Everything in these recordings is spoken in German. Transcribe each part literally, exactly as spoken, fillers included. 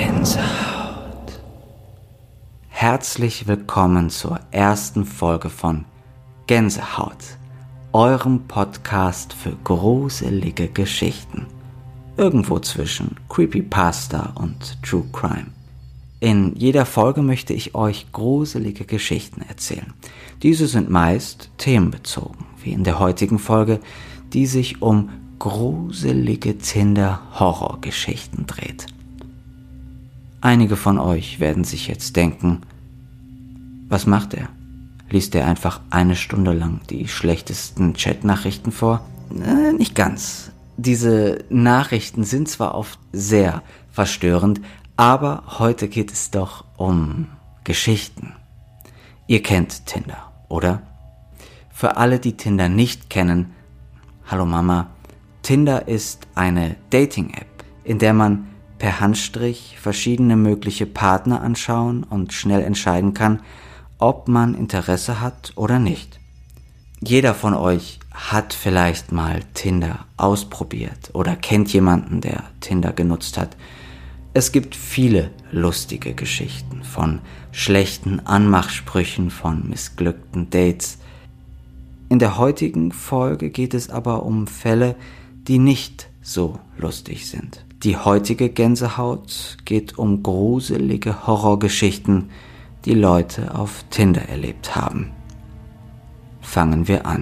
Gänsehaut. Herzlich willkommen zur ersten Folge von Gänsehaut, eurem Podcast für gruselige Geschichten. Irgendwo zwischen Creepypasta und True Crime. In jeder Folge möchte ich euch gruselige Geschichten erzählen. Diese sind meist themenbezogen, wie in der heutigen Folge, die sich um gruselige Tinder-Horrorgeschichten dreht. Einige von euch werden sich jetzt denken, was macht er? Liest er einfach eine Stunde lang die schlechtesten Chatnachrichten vor? Äh, nicht ganz. Diese Nachrichten sind zwar oft sehr verstörend, aber heute geht es doch um Geschichten. Ihr kennt Tinder, oder? Für alle, die Tinder nicht kennen, hallo Mama, Tinder ist eine Dating-App, in der man per Handstrich verschiedene mögliche Partner anschauen und schnell entscheiden kann, ob man Interesse hat oder nicht. Jeder von euch hat vielleicht mal Tinder ausprobiert oder kennt jemanden, der Tinder genutzt hat. Es gibt viele lustige Geschichten von schlechten Anmachsprüchen, von missglückten Dates. In der heutigen Folge geht es aber um Fälle, die nicht so lustig sind. Die heutige Gänsehaut geht um gruselige Horrorgeschichten, die Leute auf Tinder erlebt haben. Fangen wir an.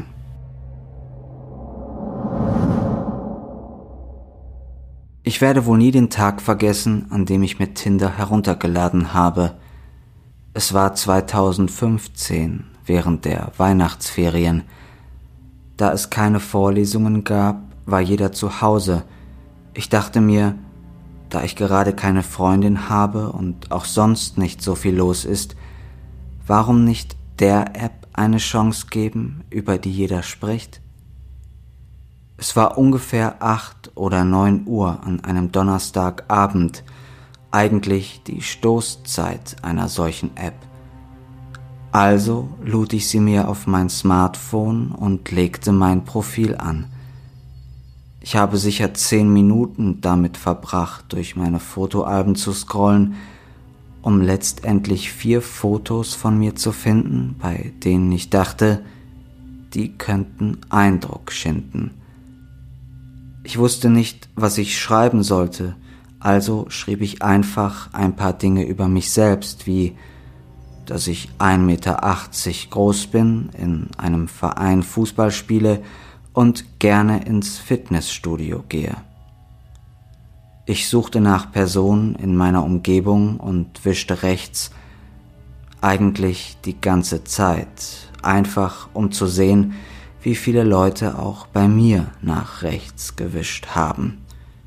Ich werde wohl nie den Tag vergessen, an dem ich mir Tinder heruntergeladen habe. Es war zweitausendfünfzehn, während der Weihnachtsferien. Da es keine Vorlesungen gab, war jeder zu Hause. Ich dachte mir, da ich gerade keine Freundin habe und auch sonst nicht so viel los ist, warum nicht der App eine Chance geben, über die jeder spricht? Es war ungefähr acht oder neun Uhr an einem Donnerstagabend, eigentlich die Stoßzeit einer solchen App. Also lud ich sie mir auf mein Smartphone und legte mein Profil an. Ich habe sicher zehn Minuten damit verbracht, durch meine Fotoalben zu scrollen, um letztendlich vier Fotos von mir zu finden, bei denen ich dachte, die könnten Eindruck schinden. Ich wusste nicht, was ich schreiben sollte, also schrieb ich einfach ein paar Dinge über mich selbst, wie, dass ich ein Meter achtzig groß bin, in einem Verein Fußball spiele und gerne ins Fitnessstudio gehe. Ich suchte nach Personen in meiner Umgebung und wischte rechts, eigentlich die ganze Zeit, einfach um zu sehen, wie viele Leute auch bei mir nach rechts gewischt haben.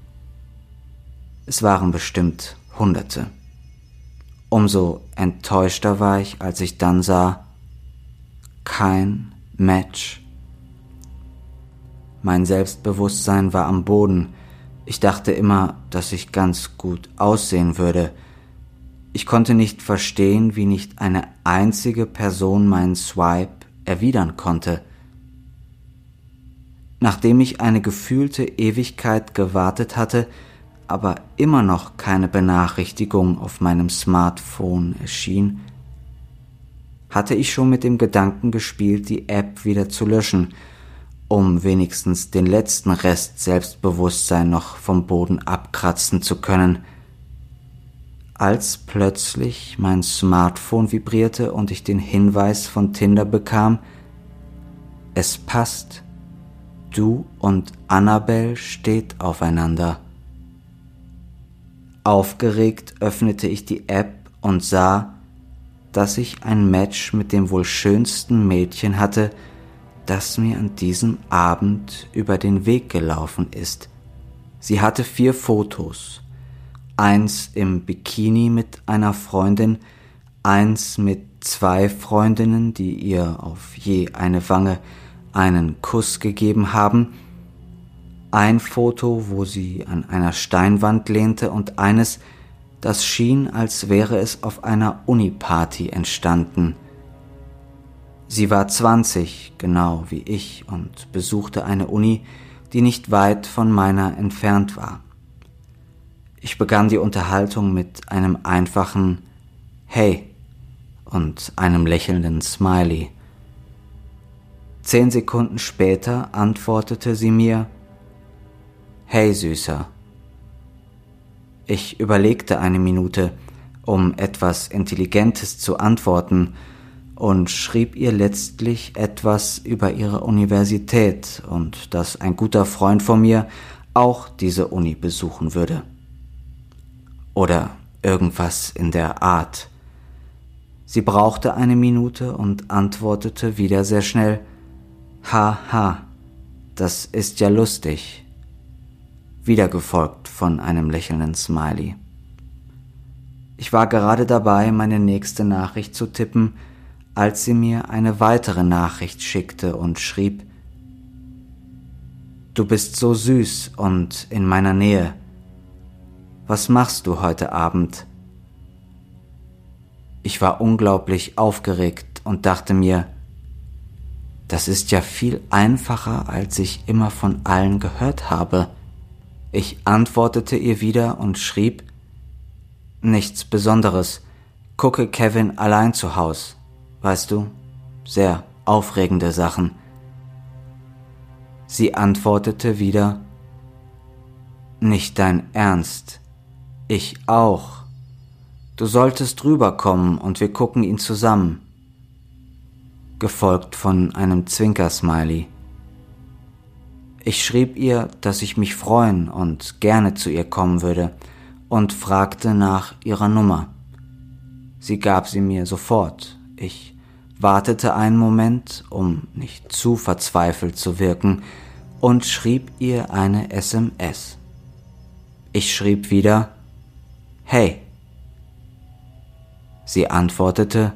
Es waren bestimmt Hunderte. Umso enttäuschter war ich, als ich dann sah, kein Match. Mein Selbstbewusstsein war am Boden. Ich dachte immer, dass ich ganz gut aussehen würde. Ich konnte nicht verstehen, wie nicht eine einzige Person meinen Swipe erwidern konnte. Nachdem ich eine gefühlte Ewigkeit gewartet hatte, aber immer noch keine Benachrichtigung auf meinem Smartphone erschien, hatte ich schon mit dem Gedanken gespielt, die App wieder zu löschen, um wenigstens den letzten Rest Selbstbewusstsein noch vom Boden abkratzen zu können, als plötzlich mein Smartphone vibrierte und ich den Hinweis von Tinder bekam, es passt, du und Annabelle steht aufeinander. Aufgeregt öffnete ich die App und sah, dass ich ein Match mit dem wohl schönsten Mädchen hatte, das mir an diesem Abend über den Weg gelaufen ist. Sie hatte vier Fotos. Eins im Bikini mit einer Freundin, eins mit zwei Freundinnen, die ihr auf je eine Wange einen Kuss gegeben haben, ein Foto, wo sie an einer Steinwand lehnte und eines, das schien, als wäre es auf einer Uni-Party entstanden. Sie war zwanzig, genau wie ich, und besuchte eine Uni, die nicht weit von meiner entfernt war. Ich begann die Unterhaltung mit einem einfachen Hey und einem lächelnden Smiley. Zehn Sekunden später antwortete sie mir: Hey Süßer. Ich überlegte eine Minute, um etwas Intelligentes zu antworten, und schrieb ihr letztlich etwas über ihre Universität und dass ein guter Freund von mir auch diese Uni besuchen würde. Oder irgendwas in der Art. Sie brauchte eine Minute und antwortete wieder sehr schnell: Haha, das ist ja lustig. Wieder gefolgt von einem lächelnden Smiley. Ich war gerade dabei, meine nächste Nachricht zu tippen, als sie mir eine weitere Nachricht schickte und schrieb: Du bist so süß und in meiner Nähe. Was machst du heute Abend? Ich war unglaublich aufgeregt und dachte mir, das ist ja viel einfacher, als ich immer von allen gehört habe. Ich antwortete ihr wieder und schrieb: Nichts Besonderes, gucke Kevin allein zu Haus. Weißt du, sehr aufregende Sachen. Sie antwortete wieder: Nicht dein Ernst. Ich auch. Du solltest rüberkommen und wir gucken ihn zusammen. Gefolgt von einem Zwinker-Smiley. Ich schrieb ihr, dass ich mich freuen und gerne zu ihr kommen würde und fragte nach ihrer Nummer. Sie gab sie mir sofort. Ich wartete einen Moment, um nicht zu verzweifelt zu wirken, und schrieb ihr eine S M S. Ich schrieb wieder: Hey. Sie antwortete: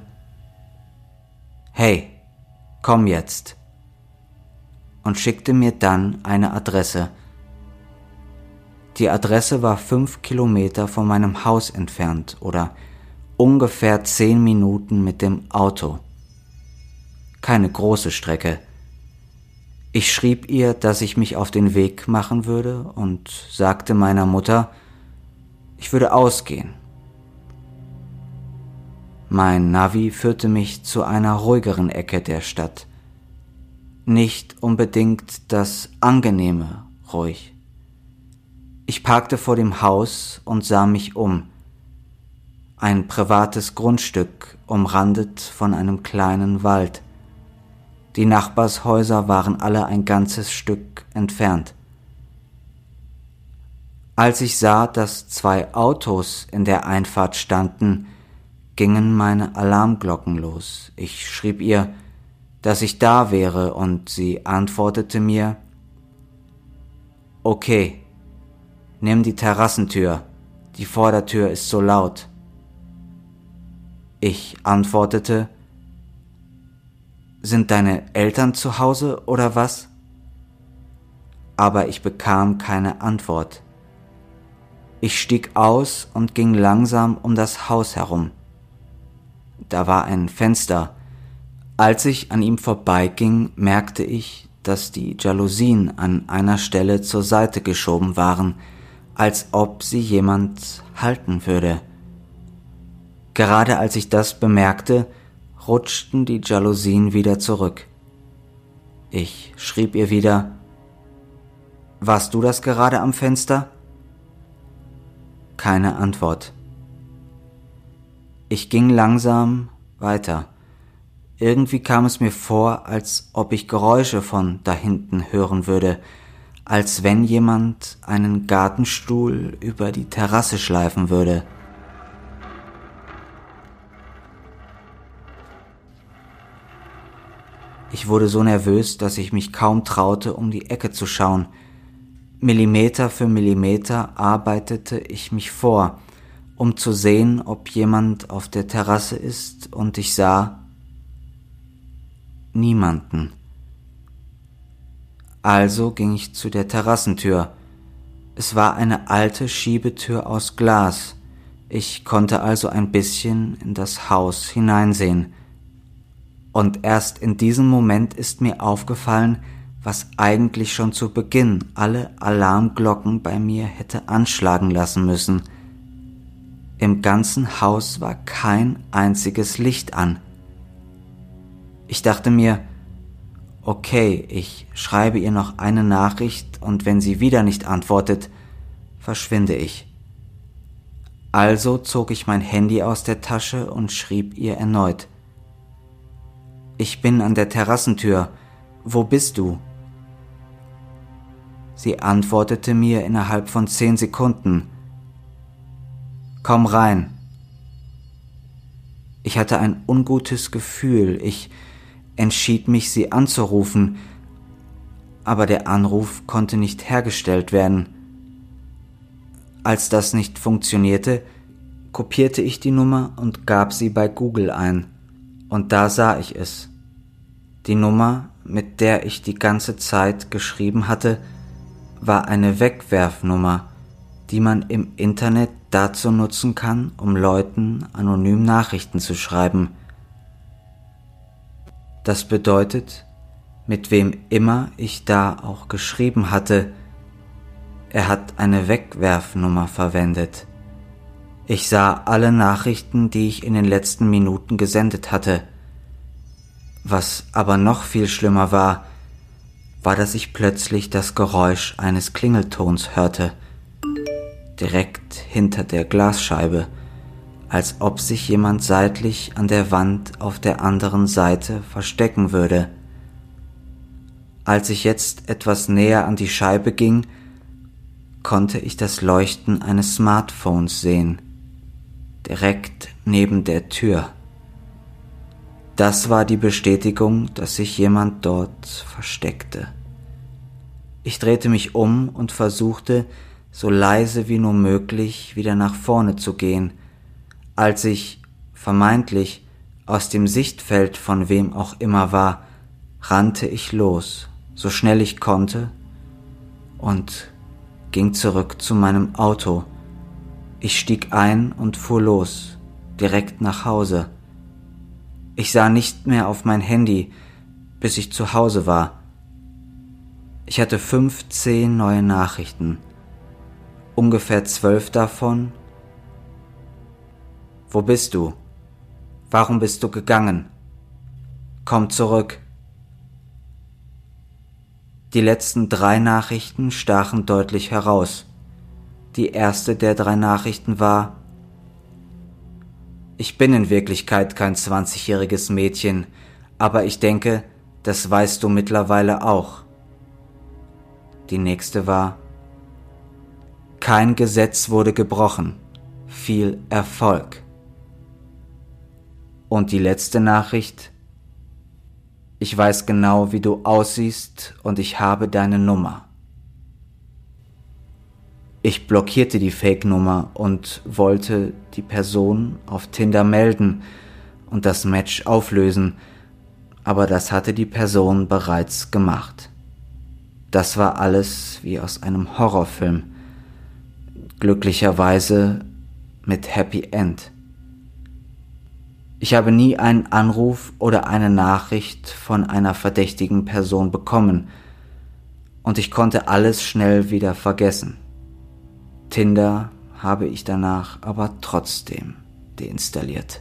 Hey, komm jetzt. Und schickte mir dann eine Adresse. Die Adresse war fünf Kilometer von meinem Haus entfernt oder ungefähr zehn Minuten mit dem Auto. Keine große Strecke. Ich schrieb ihr, dass ich mich auf den Weg machen würde und sagte meiner Mutter, ich würde ausgehen. Mein Navi führte mich zu einer ruhigeren Ecke der Stadt. Nicht unbedingt das angenehme ruhig. Ich parkte vor dem Haus und sah mich um. Ein privates Grundstück, umrandet von einem kleinen Wald. Die Nachbarshäuser waren alle ein ganzes Stück entfernt. Als ich sah, dass zwei Autos in der Einfahrt standen, gingen meine Alarmglocken los. Ich schrieb ihr, dass ich da wäre, und sie antwortete mir: Okay, nimm die Terrassentür, die Vordertür ist so laut. Ich antwortete: Sind deine Eltern zu Hause oder was? Aber ich bekam keine Antwort. Ich stieg aus und ging langsam um das Haus herum. Da war ein Fenster. Als ich an ihm vorbeiging, merkte ich, dass die Jalousien an einer Stelle zur Seite geschoben waren, als ob sie jemand halten würde. Gerade als ich das bemerkte, rutschten die Jalousien wieder zurück. Ich schrieb ihr wieder: Warst du das gerade am Fenster? Keine Antwort. Ich ging langsam weiter. Irgendwie kam es mir vor, als ob ich Geräusche von da hinten hören würde, als wenn jemand einen Gartenstuhl über die Terrasse schleifen würde. Ich wurde so nervös, dass ich mich kaum traute, um die Ecke zu schauen. Millimeter für Millimeter arbeitete ich mich vor, um zu sehen, ob jemand auf der Terrasse ist, und ich sah niemanden. Also ging ich zu der Terrassentür. Es war eine alte Schiebetür aus Glas. Ich konnte also ein bisschen in das Haus hineinsehen. Und erst in diesem Moment ist mir aufgefallen, was eigentlich schon zu Beginn alle Alarmglocken bei mir hätte anschlagen lassen müssen. Im ganzen Haus war kein einziges Licht an. Ich dachte mir, okay, ich schreibe ihr noch eine Nachricht und wenn sie wieder nicht antwortet, verschwinde ich. Also zog ich mein Handy aus der Tasche und schrieb ihr erneut. Ich bin an der Terrassentür. Wo bist du? Sie antwortete mir innerhalb von zehn Sekunden. Komm rein. Ich hatte ein ungutes Gefühl. Ich entschied mich, sie anzurufen, aber der Anruf konnte nicht hergestellt werden. Als das nicht funktionierte, kopierte ich die Nummer und gab sie bei Google ein. Und da sah ich es. Die Nummer, mit der ich die ganze Zeit geschrieben hatte, war eine Wegwerfnummer, die man im Internet dazu nutzen kann, um Leuten anonym Nachrichten zu schreiben. Das bedeutet, mit wem immer ich da auch geschrieben hatte, er hat eine Wegwerfnummer verwendet. Ich sah alle Nachrichten, die ich in den letzten Minuten gesendet hatte. Was aber noch viel schlimmer war, war, dass ich plötzlich das Geräusch eines Klingeltons hörte, direkt hinter der Glasscheibe, als ob sich jemand seitlich an der Wand auf der anderen Seite verstecken würde. Als ich jetzt etwas näher an die Scheibe ging, konnte ich das Leuchten eines Smartphones sehen, direkt neben der Tür. Das war die Bestätigung, dass sich jemand dort versteckte. Ich drehte mich um und versuchte, so leise wie nur möglich wieder nach vorne zu gehen, als ich, vermeintlich, aus dem Sichtfeld von wem auch immer war, rannte ich los, so schnell ich konnte, und ging zurück zu meinem Auto. Ich stieg ein und fuhr los, direkt nach Hause. Ich sah nicht mehr auf mein Handy, bis ich zu Hause war. Ich hatte fünfzehn neue Nachrichten, ungefähr zwölf davon. Wo bist du? Warum bist du gegangen? Komm zurück. Die letzten drei Nachrichten stachen deutlich heraus. Die erste der drei Nachrichten war: Ich bin in Wirklichkeit kein zwanzigjähriges Mädchen, aber ich denke, das weißt du mittlerweile auch. Die nächste war: Kein Gesetz wurde gebrochen. Viel Erfolg. Und die letzte Nachricht: Ich weiß genau, wie du aussiehst und ich habe deine Nummer. Ich blockierte die Fake-Nummer und wollte die Person auf Tinder melden und das Match auflösen, aber das hatte die Person bereits gemacht. Das war alles wie aus einem Horrorfilm, glücklicherweise mit Happy End. Ich habe nie einen Anruf oder eine Nachricht von einer verdächtigen Person bekommen und ich konnte alles schnell wieder vergessen. Tinder habe ich danach aber trotzdem deinstalliert.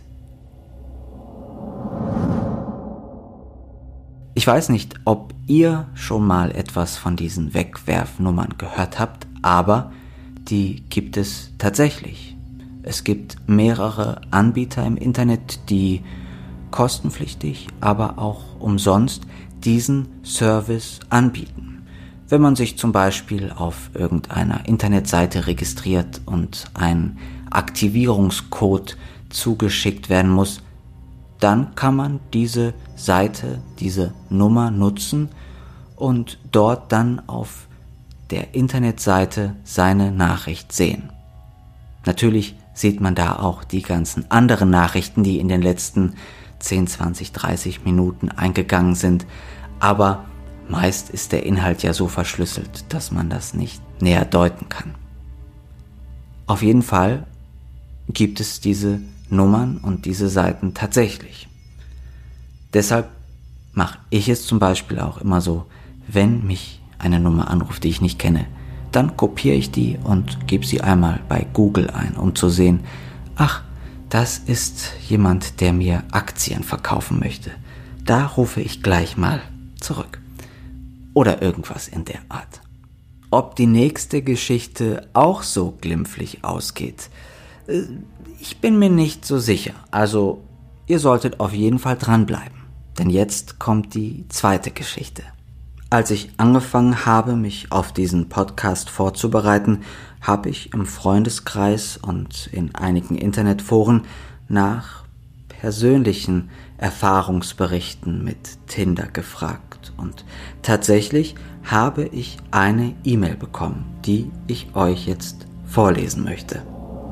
Ich weiß nicht, ob ihr schon mal etwas von diesen Wegwerfnummern gehört habt, aber die gibt es tatsächlich. Es gibt mehrere Anbieter im Internet, die kostenpflichtig, aber auch umsonst diesen Service anbieten. Wenn man sich zum Beispiel auf irgendeiner Internetseite registriert und ein Aktivierungscode zugeschickt werden muss, dann kann man diese Seite, diese Nummer nutzen und dort dann auf der Internetseite seine Nachricht sehen. Natürlich sieht man da auch die ganzen anderen Nachrichten, die in den letzten zehn, zwanzig, dreißig Minuten eingegangen sind, aber meist ist der Inhalt ja so verschlüsselt, dass man das nicht näher deuten kann. Auf jeden Fall gibt es diese Nummern und diese Seiten tatsächlich. Deshalb mache ich es zum Beispiel auch immer so, wenn mich eine Nummer anruft, die ich nicht kenne, dann kopiere ich die und gebe sie einmal bei Google ein, um zu sehen, ach, das ist jemand, der mir Aktien verkaufen möchte. Da rufe ich gleich mal zurück. Oder irgendwas in der Art. Ob die nächste Geschichte auch so glimpflich ausgeht, ich bin mir nicht so sicher. Also, ihr solltet auf jeden Fall dranbleiben. Denn jetzt kommt die zweite Geschichte. Als ich angefangen habe, mich auf diesen Podcast vorzubereiten, habe ich im Freundeskreis und in einigen Internetforen nach persönlichen Erfahrungsberichten mit Tinder gefragt. Und tatsächlich habe ich eine E-Mail bekommen, die ich euch jetzt vorlesen möchte.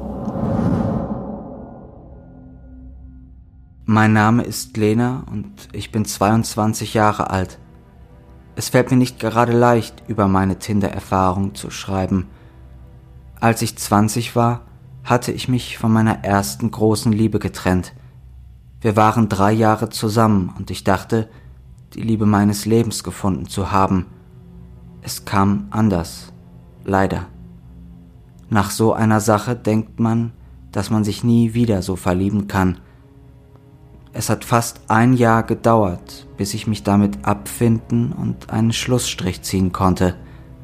Mein Name ist Lena und ich bin zweiundzwanzig Jahre alt. Es fällt mir nicht gerade leicht, über meine Tinder-Erfahrung zu schreiben. Als ich zwanzig war, hatte ich mich von meiner ersten großen Liebe getrennt. Wir waren drei Jahre zusammen und ich dachte, die Liebe meines Lebens gefunden zu haben. Es kam anders, leider. Nach so einer Sache denkt man, dass man sich nie wieder so verlieben kann. Es hat fast ein Jahr gedauert, bis ich mich damit abfinden und einen Schlussstrich ziehen konnte.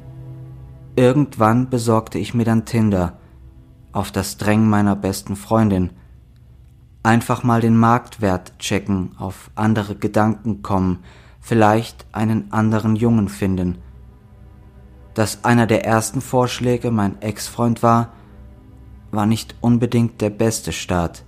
Irgendwann besorgte ich mir dann Tinder, auf das Drängen meiner besten Freundin. Einfach mal den Marktwert checken, auf andere Gedanken kommen, vielleicht einen anderen Jungen finden. Dass einer der ersten Vorschläge mein Ex-Freund war, war nicht unbedingt der beste Start.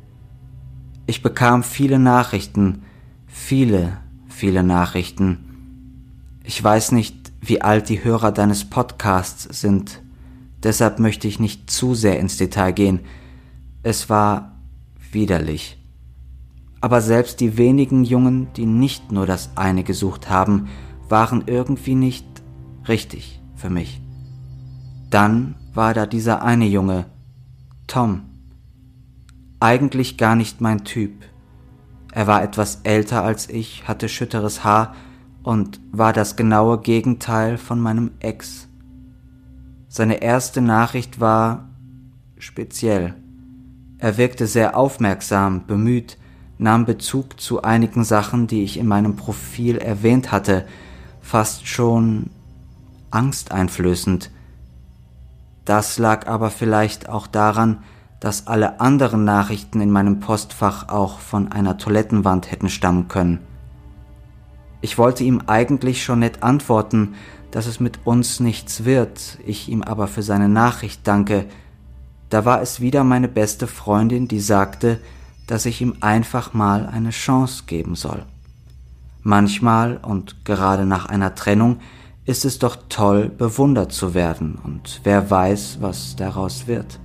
Ich bekam viele Nachrichten, viele, viele Nachrichten. Ich weiß nicht, wie alt die Hörer deines Podcasts sind, deshalb möchte ich nicht zu sehr ins Detail gehen. Es war widerlich. Aber selbst die wenigen Jungen, die nicht nur das eine gesucht haben, waren irgendwie nicht richtig für mich. Dann war da dieser eine Junge, Tom. Eigentlich gar nicht mein Typ. Er war etwas älter als ich, hatte schütteres Haar und war das genaue Gegenteil von meinem Ex. Seine erste Nachricht war speziell. Er wirkte sehr aufmerksam, bemüht, nahm Bezug zu einigen Sachen, die ich in meinem Profil erwähnt hatte, fast schon angsteinflößend. Das lag aber vielleicht auch daran, dass alle anderen Nachrichten in meinem Postfach auch von einer Toilettenwand hätten stammen können. Ich wollte ihm eigentlich schon nett antworten, dass es mit uns nichts wird, ich ihm aber für seine Nachricht danke. Da war es wieder meine beste Freundin, die sagte, dass ich ihm einfach mal eine Chance geben soll. Manchmal und gerade nach einer Trennung ist es doch toll, bewundert zu werden und wer weiß, was daraus wird.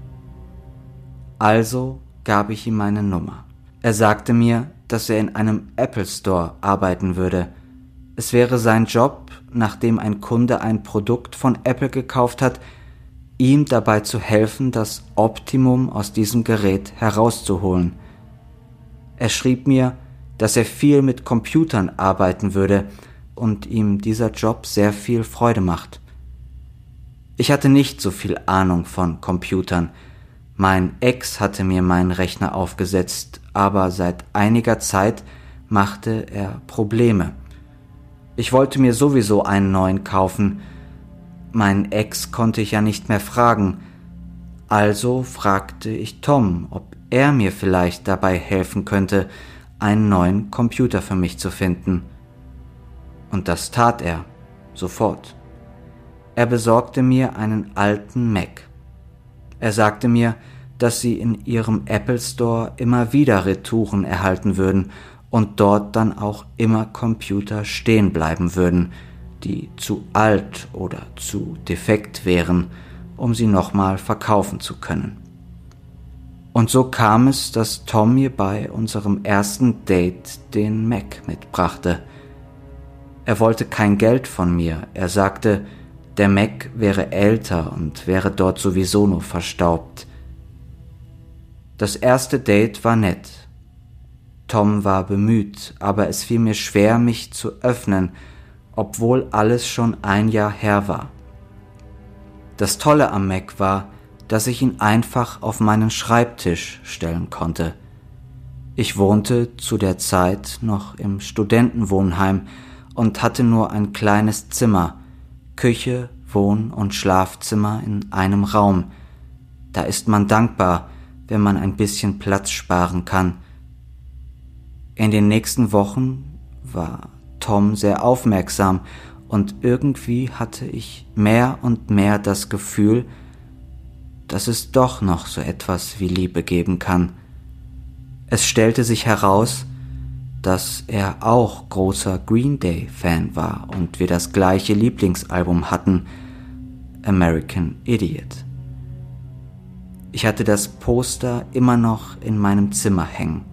Also gab ich ihm meine Nummer. Er sagte mir, dass er in einem Apple Store arbeiten würde. Es wäre sein Job, nachdem ein Kunde ein Produkt von Apple gekauft hat, ihm dabei zu helfen, das Optimum aus diesem Gerät herauszuholen. Er schrieb mir, dass er viel mit Computern arbeiten würde und ihm dieser Job sehr viel Freude macht. Ich hatte nicht so viel Ahnung von Computern. Mein Ex hatte mir meinen Rechner aufgesetzt, aber seit einiger Zeit machte er Probleme. Ich wollte mir sowieso einen neuen kaufen. Meinen Ex konnte ich ja nicht mehr fragen. Also fragte ich Tom, ob er mir vielleicht dabei helfen könnte, einen neuen Computer für mich zu finden. Und das tat er, sofort. Er besorgte mir einen alten Mac. Er sagte mir, dass sie in ihrem Apple Store immer wieder Retouren erhalten würden und dort dann auch immer Computer stehen bleiben würden, die zu alt oder zu defekt wären, um sie nochmal verkaufen zu können. Und so kam es, dass Tom mir bei unserem ersten Date den Mac mitbrachte. Er wollte kein Geld von mir, er sagte, der Mac wäre älter und wäre dort sowieso nur verstaubt. Das erste Date war nett. Tom war bemüht, aber es fiel mir schwer, mich zu öffnen, obwohl alles schon ein Jahr her war. Das Tolle am Mac war, dass ich ihn einfach auf meinen Schreibtisch stellen konnte. Ich wohnte zu der Zeit noch im Studentenwohnheim und hatte nur ein kleines Zimmer, Küche, Wohn- und Schlafzimmer in einem Raum. Da ist man dankbar, wenn man ein bisschen Platz sparen kann. In den nächsten Wochen war Tom sehr aufmerksam und irgendwie hatte ich mehr und mehr das Gefühl, dass es doch noch so etwas wie Liebe geben kann. Es stellte sich heraus, dass er auch großer Green Day-Fan war und wir das gleiche Lieblingsalbum hatten, American Idiot. Ich hatte das Poster immer noch in meinem Zimmer hängen.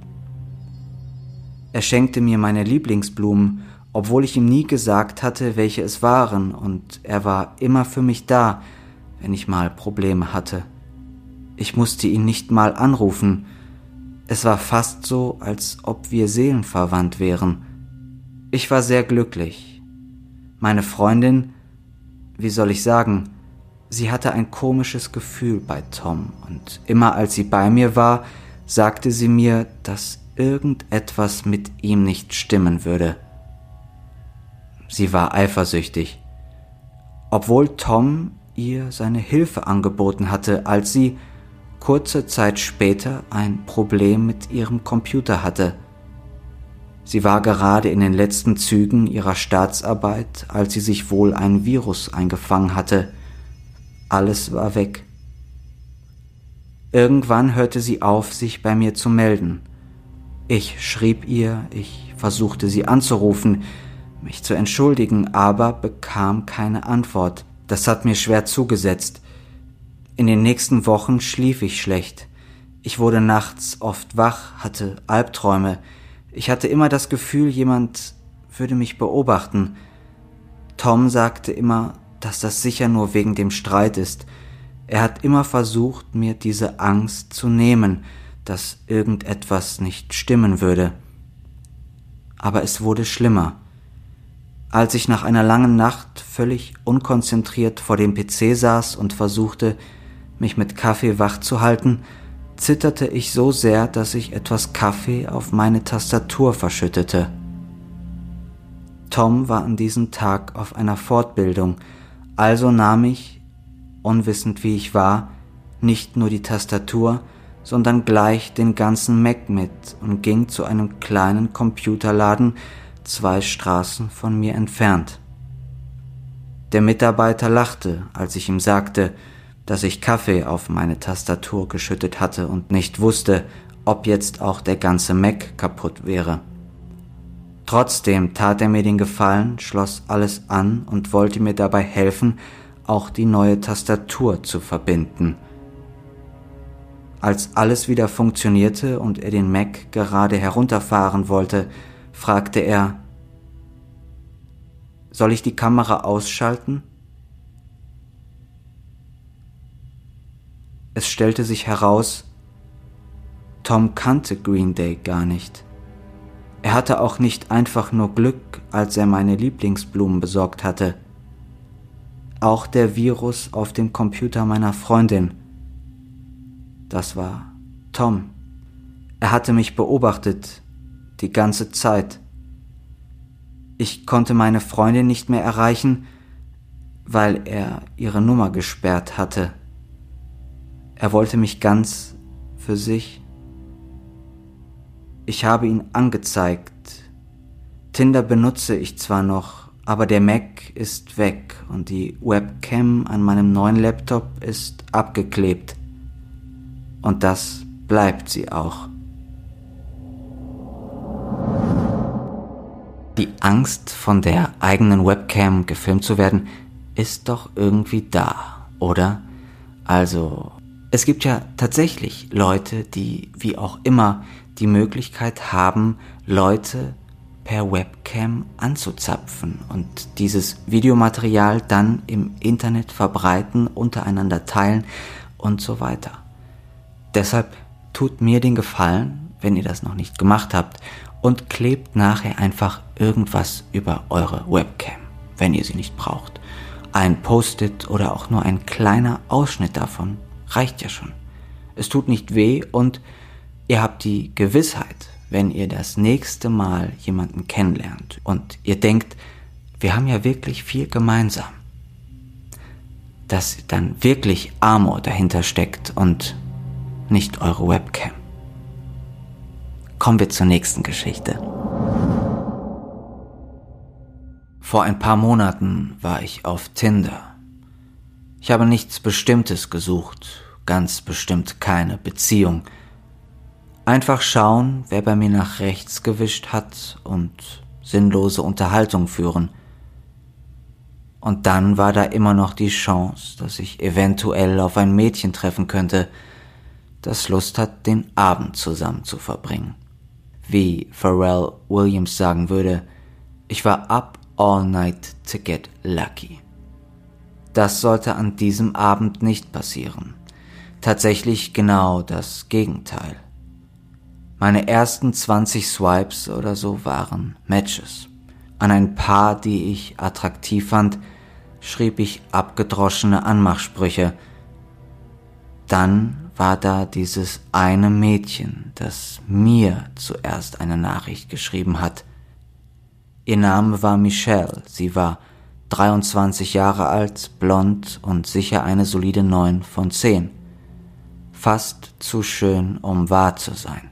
Er schenkte mir meine Lieblingsblumen, obwohl ich ihm nie gesagt hatte, welche es waren, und er war immer für mich da, wenn ich mal Probleme hatte. Ich musste ihn nicht mal anrufen. Es war fast so, als ob wir seelenverwandt wären. Ich war sehr glücklich. Meine Freundin, wie soll ich sagen, sie hatte ein komisches Gefühl bei Tom, und immer als sie bei mir war, sagte sie mir, dass irgendetwas mit ihm nicht stimmen würde. Sie war eifersüchtig, obwohl Tom ihr seine Hilfe angeboten hatte, als sie kurze Zeit später ein Problem mit ihrem Computer hatte. Sie war gerade in den letzten Zügen ihrer Staatsarbeit, als sie sich wohl ein Virus eingefangen hatte. Alles war weg. Irgendwann hörte sie auf, sich bei mir zu melden. Ich schrieb ihr, ich versuchte sie anzurufen, mich zu entschuldigen, aber bekam keine Antwort. Das hat mir schwer zugesetzt. In den nächsten Wochen schlief ich schlecht. Ich wurde nachts oft wach, hatte Albträume. Ich hatte immer das Gefühl, jemand würde mich beobachten. Tom sagte immer, dass das sicher nur wegen dem Streit ist. Er hat immer versucht, mir diese Angst zu nehmen, dass irgendetwas nicht stimmen würde. Aber es wurde schlimmer. Als ich nach einer langen Nacht völlig unkonzentriert vor dem P C saß und versuchte, mich mit Kaffee wach zu halten, zitterte ich so sehr, dass ich etwas Kaffee auf meine Tastatur verschüttete. Tom war an diesem Tag auf einer Fortbildung, also nahm ich, unwissend wie ich war, nicht nur die Tastatur, sondern gleich den ganzen Mac mit und ging zu einem kleinen Computerladen, zwei Straßen von mir entfernt. Der Mitarbeiter lachte, als ich ihm sagte, dass ich Kaffee auf meine Tastatur geschüttet hatte und nicht wusste, ob jetzt auch der ganze Mac kaputt wäre. Trotzdem tat er mir den Gefallen, schloss alles an und wollte mir dabei helfen, auch die neue Tastatur zu verbinden. Als alles wieder funktionierte und er den Mac gerade herunterfahren wollte, fragte er: Soll ich die Kamera ausschalten? Es stellte sich heraus, Tom kannte Green Day gar nicht. Er hatte auch nicht einfach nur Glück, als er meine Lieblingsblumen besorgt hatte. Auch der Virus auf dem Computer meiner Freundin. Das war Tom. Er hatte mich beobachtet, die ganze Zeit. Ich konnte meine Freundin nicht mehr erreichen, weil er ihre Nummer gesperrt hatte. Er wollte mich ganz für sich. Ich habe ihn angezeigt. Tinder benutze ich zwar noch, aber der Mac ist weg und die Webcam an meinem neuen Laptop ist abgeklebt. Und das bleibt sie auch. Die Angst, von der eigenen Webcam gefilmt zu werden, ist doch irgendwie da, oder? Also, es gibt ja tatsächlich Leute, die, wie auch immer, die Möglichkeit haben, Leute per Webcam anzuzapfen und dieses Videomaterial dann im Internet verbreiten, untereinander teilen und so weiter. Deshalb tut mir den Gefallen, wenn ihr das noch nicht gemacht habt, und klebt nachher einfach irgendwas über eure Webcam. wenn ihr sie nicht braucht. Ein Post-it oder auch nur ein kleiner Ausschnitt davon reicht ja schon. Es tut nicht weh und ihr habt die Gewissheit, wenn ihr das nächste Mal jemanden kennenlernt und ihr denkt, wir haben ja wirklich viel gemeinsam, dass dann wirklich Amor dahinter steckt und nicht eure Webcam. Kommen wir zur nächsten Geschichte. Vor ein paar Monaten war ich auf Tinder. Ich habe nichts Bestimmtes gesucht, ganz bestimmt keine Beziehung. Einfach schauen, wer bei mir nach rechts gewischt hat und sinnlose Unterhaltung führen. Und dann war da immer noch die Chance, dass ich eventuell auf ein Mädchen treffen könnte, das Lust hat, den Abend zusammen zu verbringen. Wie Pharrell Williams sagen würde, ich war up all night to get lucky. Das sollte an diesem Abend nicht passieren. Tatsächlich genau das Gegenteil. Meine ersten zwanzig Swipes oder so waren Matches. An ein Paar, die ich attraktiv fand, schrieb ich abgedroschene Anmachsprüche. Dann war da dieses eine Mädchen, das mir zuerst eine Nachricht geschrieben hat. Ihr Name war Michelle, sie war dreiundzwanzig Jahre alt, blond und sicher eine solide neun von zehn. Fast zu schön, um wahr zu sein.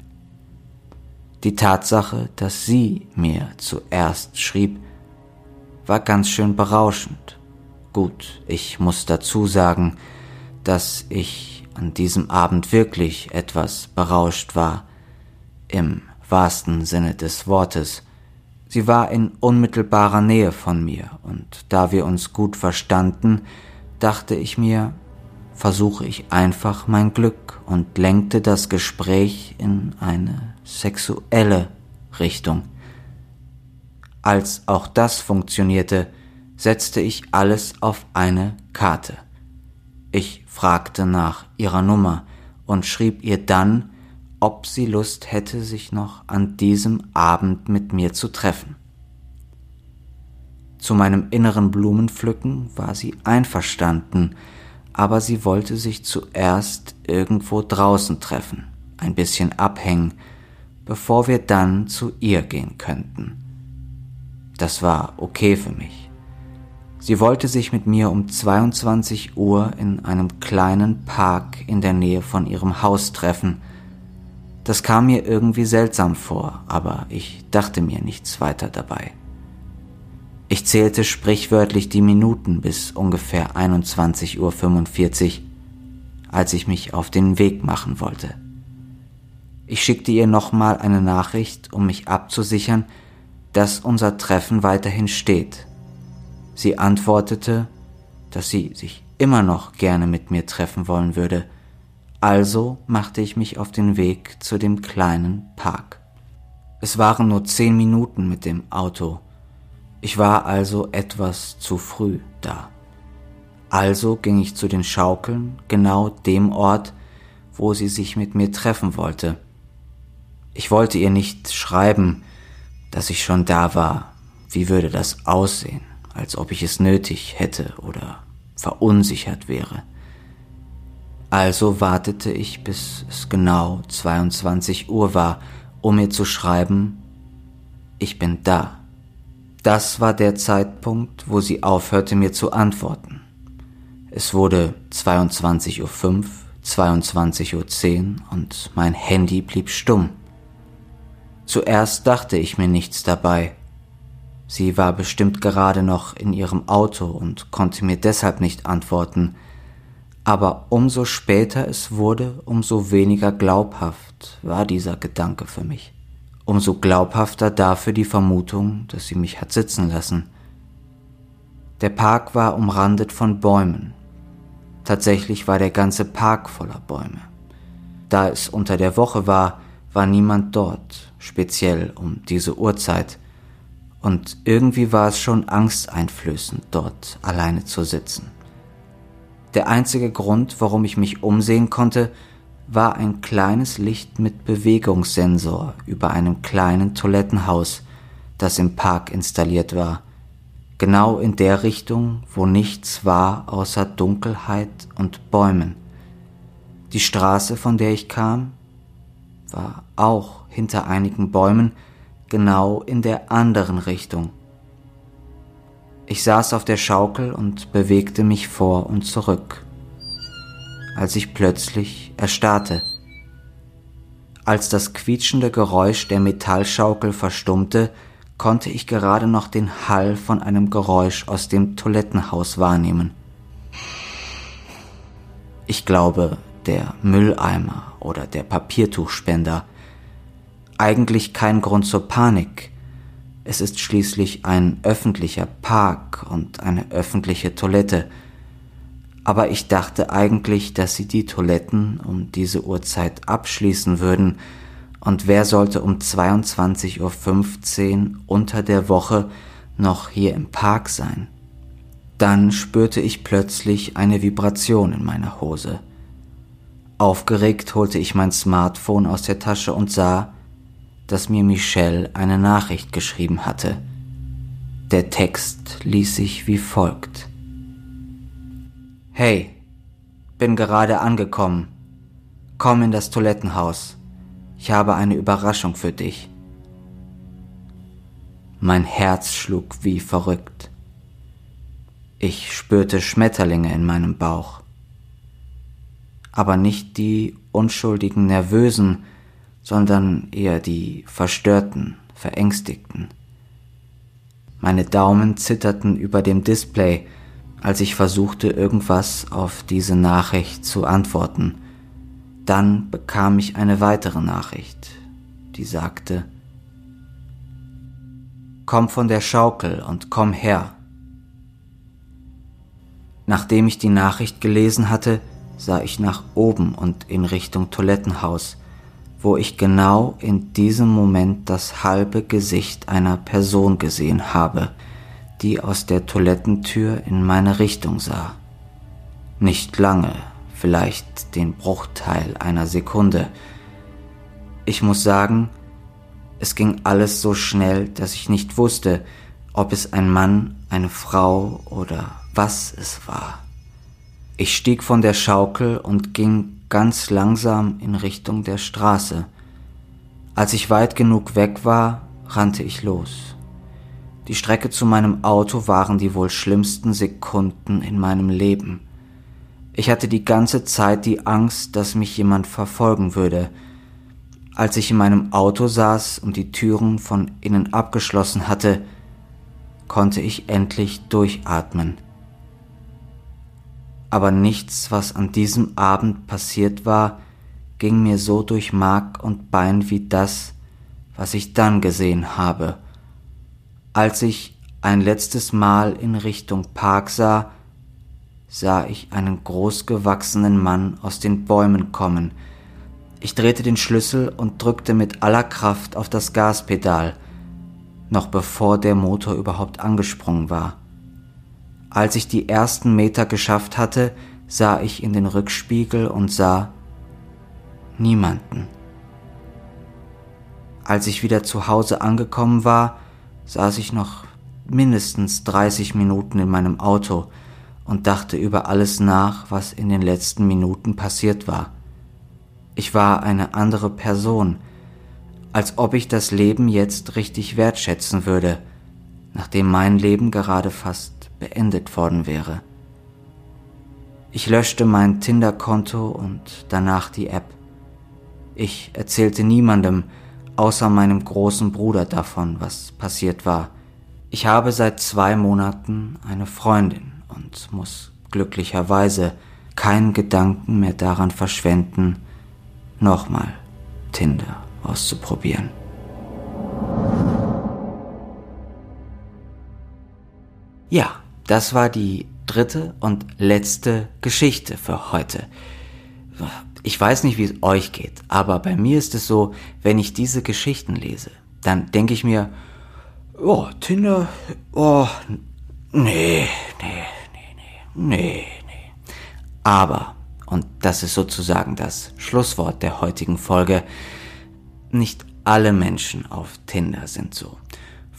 Die Tatsache, dass sie mir zuerst schrieb, war ganz schön berauschend. Gut, ich muss dazu sagen, dass ich an diesem Abend wirklich etwas berauscht war, im wahrsten Sinne des Wortes. Sie war in unmittelbarer Nähe von mir und da wir uns gut verstanden, dachte ich mir, versuche ich einfach mein Glück und lenkte das Gespräch in eine sexuelle Richtung. Als auch das funktionierte, setzte ich alles auf eine Karte. Ich fragte nach ihrer Nummer und schrieb ihr dann, ob sie Lust hätte, sich noch an diesem Abend mit mir zu treffen. Zu meinem inneren Blumenpflücken war sie einverstanden, aber sie wollte sich zuerst irgendwo draußen treffen, ein bisschen abhängen, bevor wir dann zu ihr gehen könnten. Das war okay für mich. Sie wollte sich mit mir um zweiundzwanzig Uhr in einem kleinen Park in der Nähe von ihrem Haus treffen. Das kam mir irgendwie seltsam vor, aber ich dachte mir nichts weiter dabei. Ich zählte sprichwörtlich die Minuten bis ungefähr einundzwanzig Uhr fünfundvierzig, als ich mich auf den Weg machen wollte. Ich schickte ihr nochmal eine Nachricht, um mich abzusichern, dass unser Treffen weiterhin steht. Sie antwortete, dass sie sich immer noch gerne mit mir treffen wollen würde, also machte ich mich auf den Weg zu dem kleinen Park. Es waren nur zehn Minuten mit dem Auto. Ich war also etwas zu früh da. Also ging ich zu den Schaukeln, genau dem Ort, wo sie sich mit mir treffen wollte. Ich wollte ihr nicht schreiben, dass ich schon da war. Wie würde das aussehen, als ob ich es nötig hätte oder verunsichert wäre. Also wartete ich, bis es genau zweiundzwanzig Uhr war, um ihr zu schreiben, ich bin da. Das war der Zeitpunkt, wo sie aufhörte, mir zu antworten. Es wurde zweiundzwanzig Uhr fünf, zweiundzwanzig Uhr zehn und mein Handy blieb stumm. Zuerst dachte ich mir nichts dabei. Sie war bestimmt gerade noch in ihrem Auto und konnte mir deshalb nicht antworten. Aber umso später es wurde, umso weniger glaubhaft war dieser Gedanke für mich. Umso glaubhafter dafür die Vermutung, dass sie mich hat sitzen lassen. Der Park war umrandet von Bäumen. Tatsächlich war der ganze Park voller Bäume. Da es unter der Woche war, war niemand dort, speziell um diese Uhrzeit. Und irgendwie war es schon angsteinflößend, dort alleine zu sitzen. Der einzige Grund, warum ich mich umsehen konnte, war ein kleines Licht mit Bewegungssensor über einem kleinen Toilettenhaus, das im Park installiert war. genau in der Richtung, wo nichts war außer Dunkelheit und Bäumen. Die Straße, von der ich kam, war auch hinter einigen Bäumen genau in der anderen Richtung. Ich saß auf der Schaukel und bewegte mich vor und zurück, als ich plötzlich erstarrte. Als das quietschende Geräusch der Metallschaukel verstummte, konnte ich gerade noch den Hall von einem Geräusch aus dem Toilettenhaus wahrnehmen. Ich glaube, der Mülleimer oder der Papiertuchspender. Eigentlich kein Grund zur Panik. Es ist schließlich ein öffentlicher Park und eine öffentliche Toilette. Aber ich dachte eigentlich, dass sie die Toiletten um diese Uhrzeit abschließen würden, und wer sollte um zweiundzwanzig Uhr fünfzehn unter der Woche noch hier im Park sein? Dann spürte ich plötzlich eine Vibration in meiner Hose. Aufgeregt holte ich mein Smartphone aus der Tasche und sah, dass mir Michelle eine Nachricht geschrieben hatte. Der Text ließ sich wie folgt: Hey, bin gerade angekommen. Komm in das Toilettenhaus. Ich habe eine Überraschung für dich. Mein Herz schlug wie verrückt. Ich spürte Schmetterlinge in meinem Bauch. Aber nicht die unschuldigen Nervösen, sondern eher die verstörten, verängstigten. Meine Daumen zitterten über dem Display, als ich versuchte, irgendwas auf diese Nachricht zu antworten. Dann bekam ich eine weitere Nachricht, die sagte: Komm von der Schaukel und komm her. Nachdem ich die Nachricht gelesen hatte, sah ich nach oben und in Richtung Toilettenhaus, wo ich genau in diesem Moment das halbe Gesicht einer Person gesehen habe, die aus der Toilettentür in meine Richtung sah. Nicht lange, vielleicht den Bruchteil einer Sekunde. Ich muss sagen, es ging alles so schnell, dass ich nicht wusste, ob es ein Mann, eine Frau oder was es war. Ich stieg von der Schaukel und ging ganz langsam in Richtung der Straße. Als ich weit genug weg war, rannte ich los. Die Strecke zu meinem Auto waren die wohl schlimmsten Sekunden in meinem Leben. Ich hatte die ganze Zeit die Angst, dass mich jemand verfolgen würde. Als ich in meinem Auto saß und die Türen von innen abgeschlossen hatte, konnte ich endlich durchatmen. Aber nichts, was an diesem Abend passiert war, ging mir so durch Mark und Bein wie das, was ich dann gesehen habe. Als ich ein letztes Mal in Richtung Park sah, sah ich einen großgewachsenen Mann aus den Bäumen kommen. Ich drehte den Schlüssel und drückte mit aller Kraft auf das Gaspedal, noch bevor der Motor überhaupt angesprungen war. Als ich die ersten Meter geschafft hatte, sah ich in den Rückspiegel und sah niemanden. Als ich wieder zu Hause angekommen war, saß ich noch mindestens dreißig Minuten in meinem Auto und dachte über alles nach, was in den letzten Minuten passiert war. Ich war eine andere Person, als ob ich das Leben jetzt richtig wertschätzen würde, nachdem mein Leben gerade fast beendet worden wäre. Ich löschte mein Tinder-Konto und danach die App. Ich erzählte niemandem, außer meinem großen Bruder, davon, was passiert war. Ich habe seit zwei Monaten eine Freundin und muss glücklicherweise keinen Gedanken mehr daran verschwenden, nochmal Tinder auszuprobieren. Ja, das war die dritte und letzte Geschichte für heute. Ich weiß nicht, wie es euch geht, aber bei mir ist es so, wenn ich diese Geschichten lese, dann denke ich mir, oh, Tinder, oh, nee, nee, nee, nee, nee, nee. Aber, und das ist sozusagen das Schlusswort der heutigen Folge, nicht alle Menschen auf Tinder sind so.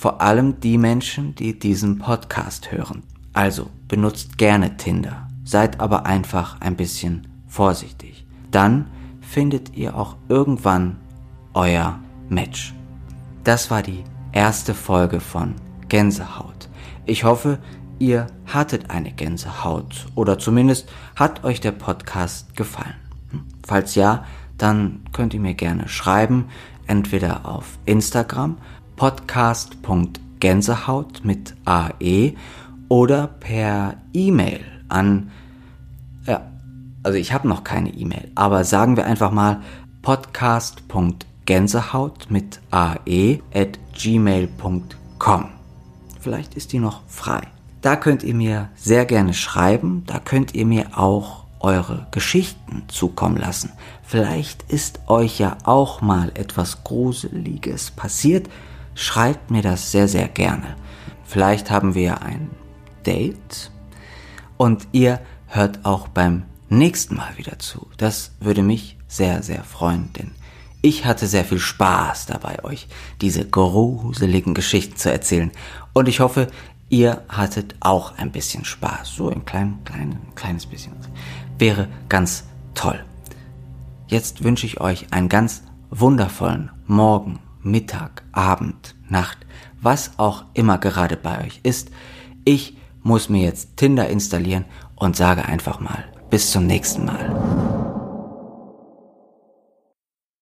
Vor allem die Menschen, die diesen Podcast hören. Also benutzt gerne Tinder, seid aber einfach ein bisschen vorsichtig. Dann findet ihr auch irgendwann euer Match. Das war die erste Folge von Gänsehaut. Ich hoffe, ihr hattet eine Gänsehaut oder zumindest hat euch der Podcast gefallen. Falls ja, dann könnt ihr mir gerne schreiben, entweder auf Instagram podcast punkt gänsehaut mit A E oder per E-Mail an, ja, also ich habe noch keine E-Mail, aber sagen wir einfach mal podcast punkt gänsehaut mit A E at gmail punkt com. Vielleicht ist die noch frei. Da könnt ihr mir sehr gerne schreiben, da könnt ihr mir auch eure Geschichten zukommen lassen. Vielleicht ist euch ja auch mal etwas Gruseliges passiert. Schreibt mir das sehr, sehr gerne. Vielleicht haben wir ein Date und ihr hört auch beim nächsten Mal wieder zu. Das würde mich sehr, sehr freuen, denn ich hatte sehr viel Spaß dabei, euch diese gruseligen Geschichten zu erzählen. Und ich hoffe, ihr hattet auch ein bisschen Spaß. So ein klein, klein, kleines bisschen. Wäre ganz toll. Jetzt wünsche ich euch einen ganz wundervollen Morgen, Mittag, Abend, Nacht, was auch immer gerade bei euch ist. Ich muss mir jetzt Tinder installieren und sage einfach mal bis zum nächsten Mal.